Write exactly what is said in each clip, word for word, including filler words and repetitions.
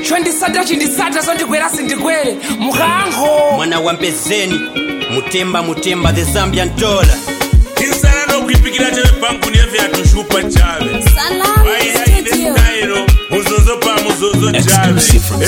chondisata chindisata sondigwera sindigwere mukango mwana wa mpezeni mutemba mutemba the Zambian dollar insana no kuipikira tebe banku neve atushupa chave Salam Studio muzozo pa muzozo chave.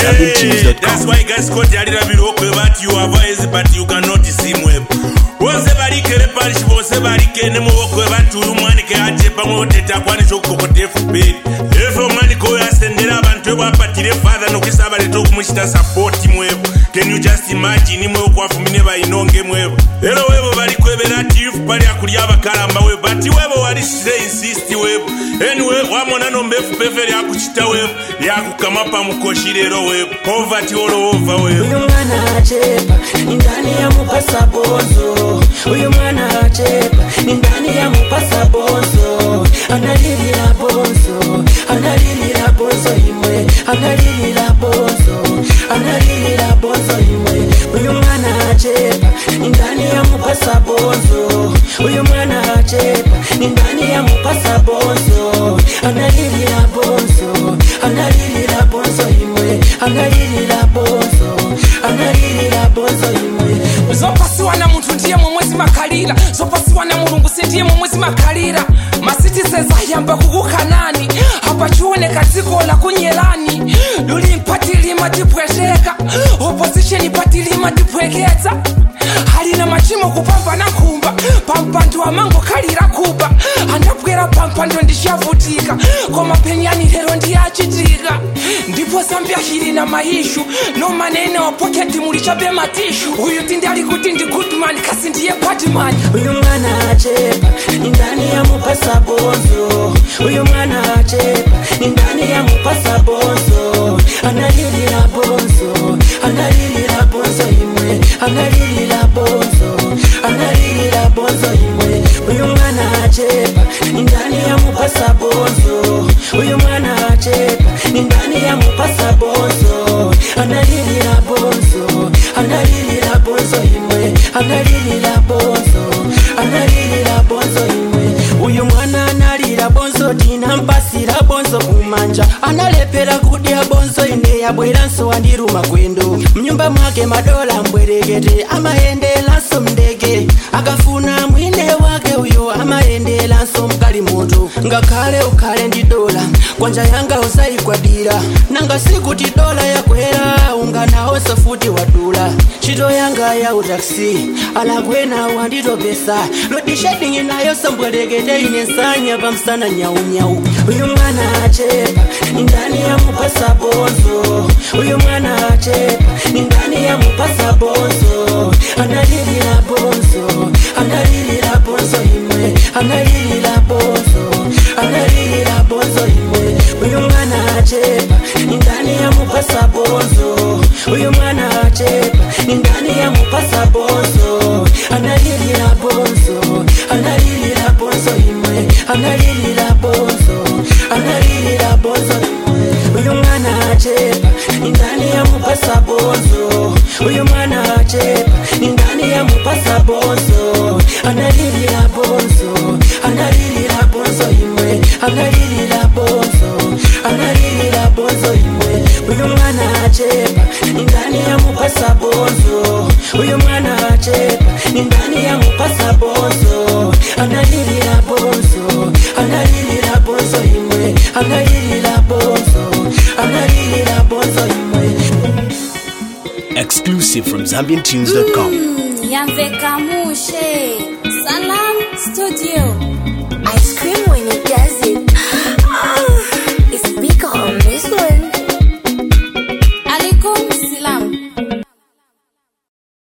Hey, that's why guys call Jalila Birokwe but you have eyes but you cannot see mweb. Wose barikere parish wose barikene muwokwe bantu umwani ke aje pamwe oteta kwani chokokote fubeli. Efo mwani ko yasendera abantu bapatire father no kisaba leto kumuchita support mweb. Can you just imagine mwe kwafumine bayinonge mweb. Ero webo balikwebera tifu pali akuli abakalamba web but webo wali say insist web. Anyway wamona no mbefu peferi akuchita web yakukamapa mukoshirero web. Poverty all over web. Uyu mwana achepa ndani ya mupasa bozo. Uyu mwana achepa ndani ya mupasa bozo. Analilira bozo, analilira bozo imwe, analilira bozo, analilira bozo imwe. Uyu mwana achepa ndani ya mupasa bozo. Uyu mwana achepa ndani ya mupasa bozo. Analilira bozo, analilira bozo imwe, analilira bozo, analilira bozo imwe. zopasiwa na muntu ndiye mumwezi makalira zopasiwa na mulungu sindiye mumwezi makalira masitizeza yamba kukukanani hapa chuoneka dziko la kunyelani luli mpatilima tipweteka opposition patilima tipwekeza halina machimo kupambana kumba pampandu amango kalira kuba andabwera pampando ndishavutika koma penyani lero ndiyachitika ndipo Zambia hili na maishu no manene wa pocket mulichabe matishu uyu tindali kuti ndi good man kasi ndiye bad man. Uyu mwana achepa ndani ya mupasa bozo. Uyu mwana achepa ndani ya mupasa bozo. Analilira bozo, analilira bozo imwe, analilira bozo, analilira bozo imwe. Uyu mwana achepa ndani ya mupasa bozo. Uyu mwana achepa ndani ya mupasa bozo. Analilira bozo, analilira bozo imwe, analilira bozo, analilira bozo imwe. Uyu mwana analira bonzo tina mpasira bonzo kumanja. Analepera kudya bonzo ine yabwera nso andiruma kwendo. Mnyumba mwake madola mbwerekete amaendela nso mdege. Akafuna mwine wake uyo amaendela nso mkali moto. Ngakale ukale ndi dola kwanja yanga usaikwadira. Nanga sikuti dola yakwera ungana so futi wadula. Chito yanga ya utaksi alakwena wandito pesa. Lodi shedding inayo sambwerekete inesanya pamsana nyau nyau. Uyu mwana achepa ndani ya mupasa bozo. Uyu mwana achepa ndani ya mupasa bozo. Analilira bozo, analilira bozo imwe, analilira bozo, analilira bozo imwe. Uyu mwana achepa ndani ya mupasa bozo. Uyu mwana achepa ndani ya mupasa bozo. Analilira bozo, analilira bozo imwe, analilira bozo, analilira bozo imwe. Uyu mwana achepa ndani ya mupasa bozo. Uyu mwana achepa ndani ya mupasa bozo. Analilira bozo, analilira bozo imwe, analilira bozo, analilira bozo imwe. Uyu mwana achepa ndani ya mupasa bozo. Uyu mwana achepa ndani ya mupasa bozo. Analilira bozo, analilira bozo imwe, analilira bozo, analilira bozo imwe. Exclusive from Zambian Tunes dot com. mm, Yamveka Mushe Salam Studio. Ice cream when it does it.